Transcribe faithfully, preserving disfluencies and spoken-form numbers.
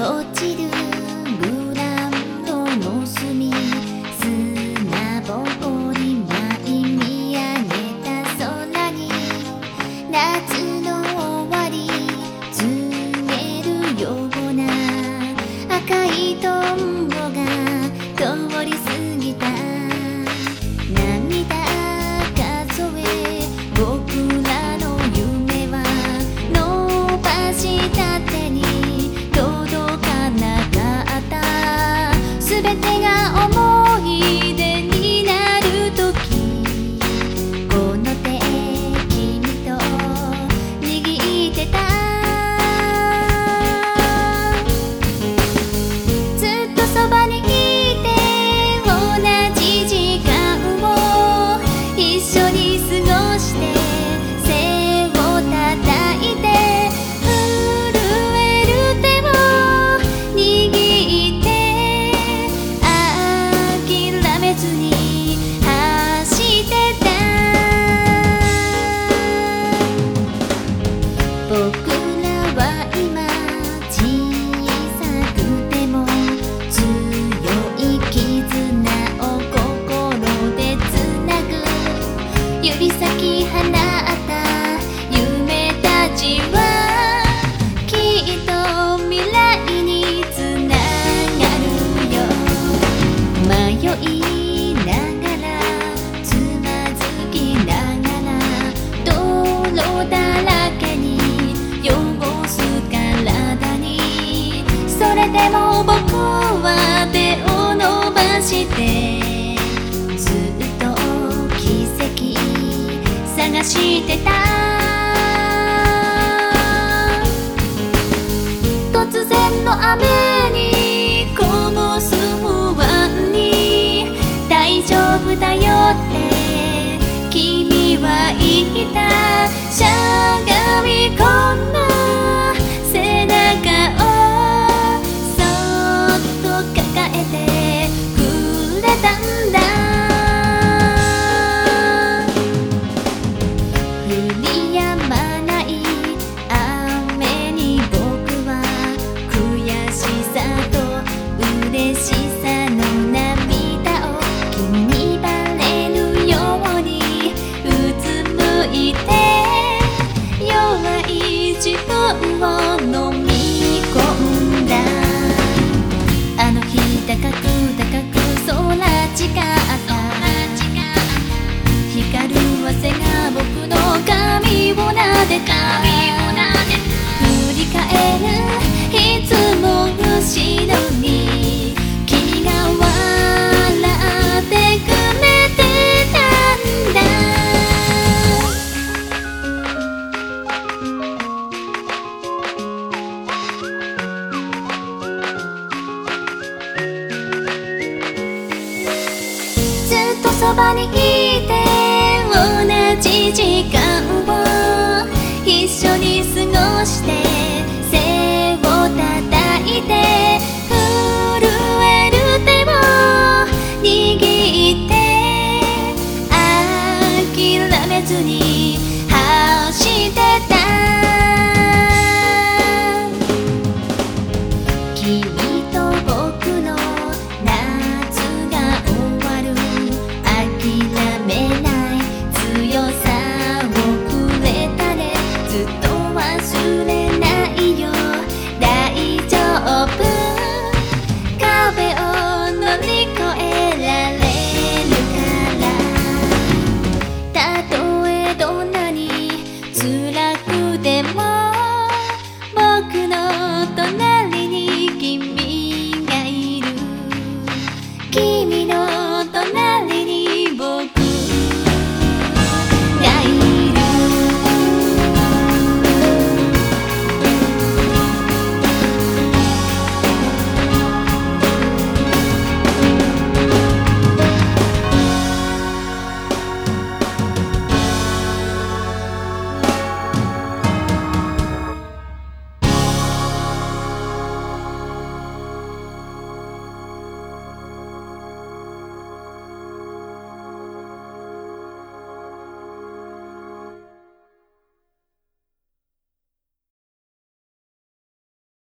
落ちるグラウンドの隅、砂ぼこり舞い見上げた空に、夏の終わり告げるような赤いトンボが通り過ぎた。涙数え僕らの夢は伸ばした手に届かなかった。全てが思い出になるとき、この手君と握ってた。ずっとそばにいて同じ時間を一緒に過ごして、背を叩いて震える手を握って、諦めずに走ってた。僕らは今小さくても強い絆を心でつなぐ。指先放った夢たちはきっと未来につながるよ。迷いながらつまずきながら道路だらけに汚す体に、それでも僕は手を伸ばしてずっと奇跡探してた。突然の雨にこぼす不安に、大丈夫だよって君は言った。しゃがみ込んだ背中をそっと抱えてくれたんだ。降り止まない雨に僕は悔しさと嬉しさの涙を君にバレるようにうつむいて、弱い自分を飲み込んだ。あの日高く高く空誓った光る汗が僕の髪を撫でた。振り返るいつも後ろに君が笑ってくれてたんだ。ずっとそばにいて同じ時間を一緒に過ごして、